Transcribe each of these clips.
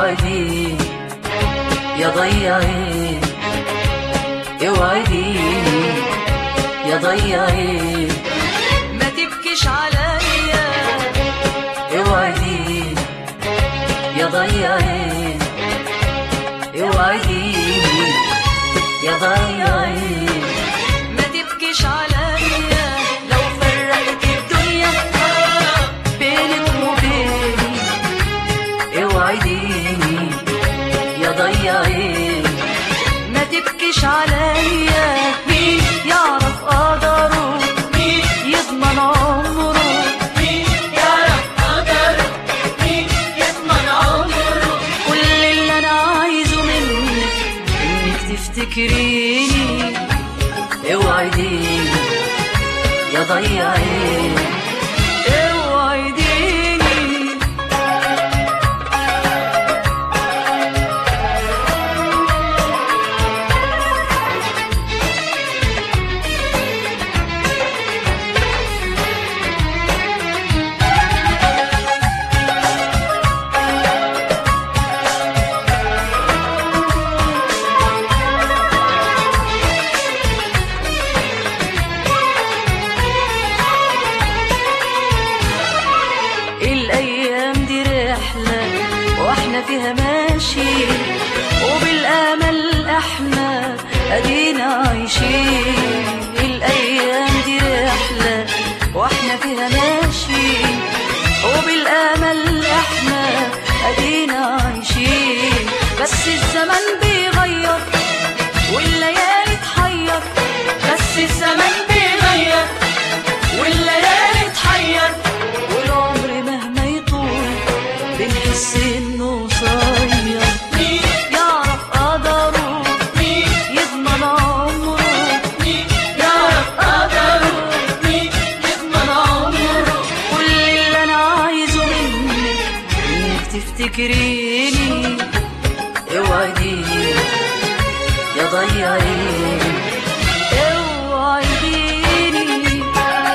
اوعديني يا ضيعي، اوعديني يا ضيعي، ما تبكيش عليا، اوعديني يا ضيعي، اوعديني يا ضيعي، ما تبكيش عليا، لو فرقت الدنيا بينك وبيني، اوعديني يا ضيعي، ما تبكيش عليا. مين يعرف قدره، مين يضمن عمره، مين يعرف قدره، مين يضمن عمره. كل اللي انا عايزه منك انك تفتكريني، اوعديني يا ضيعي، اوعديني. الأيام دي رحلة واحنا فيها ماشي، وبالأمل احنا ادينا عايشين. الأيام دي رحلة واحنا فيها ماشي، وبالأمل احنا ادينا عايشين. بس الزمن بيغير والليالي تحير، بس الزمن بيغير والليالي تحير، والعمر مهما يطول بنحس انه قصير. مين يعرف قدره، مين يضمن عمره، مين يعرف قدره، مين يضمن عمره. كل اللي انا عايزه منك انك تفتكريني، اوعديني يا ضيعي، اوعديني.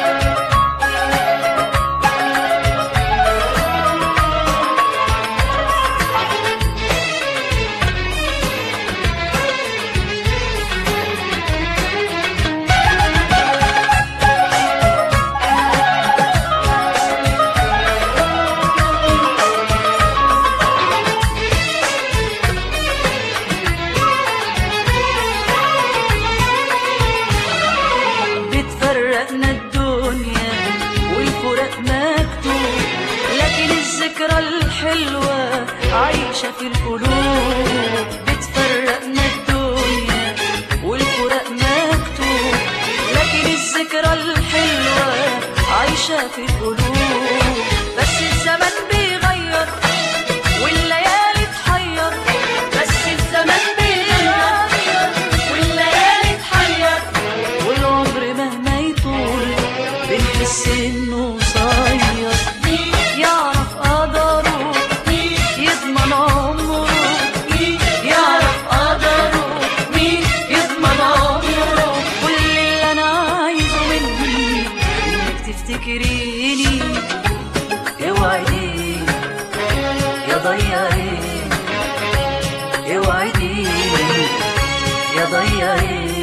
بتفرقنا الدنيا والفراق مكتوب، لكن الذكرى الحلوة عايشة في القلوب. بتفرقنا الدنيا والفراق مكتوب، لكن الذكرى الحلوة عايشة في القلوب. بس الزمن بيغير والليالي تحير، بس الزمن بيغير والليالي تحير، والعمر مهما يطول بنحس انه قصير. مين يعرف قدره، مين يضمن عمره، مين يعرف قدره، مين يضمن عمره. كل اللي انا عايزه منك انك تفتكريني، اوعديني يا ضيعي، اوعديني يا ضيعي.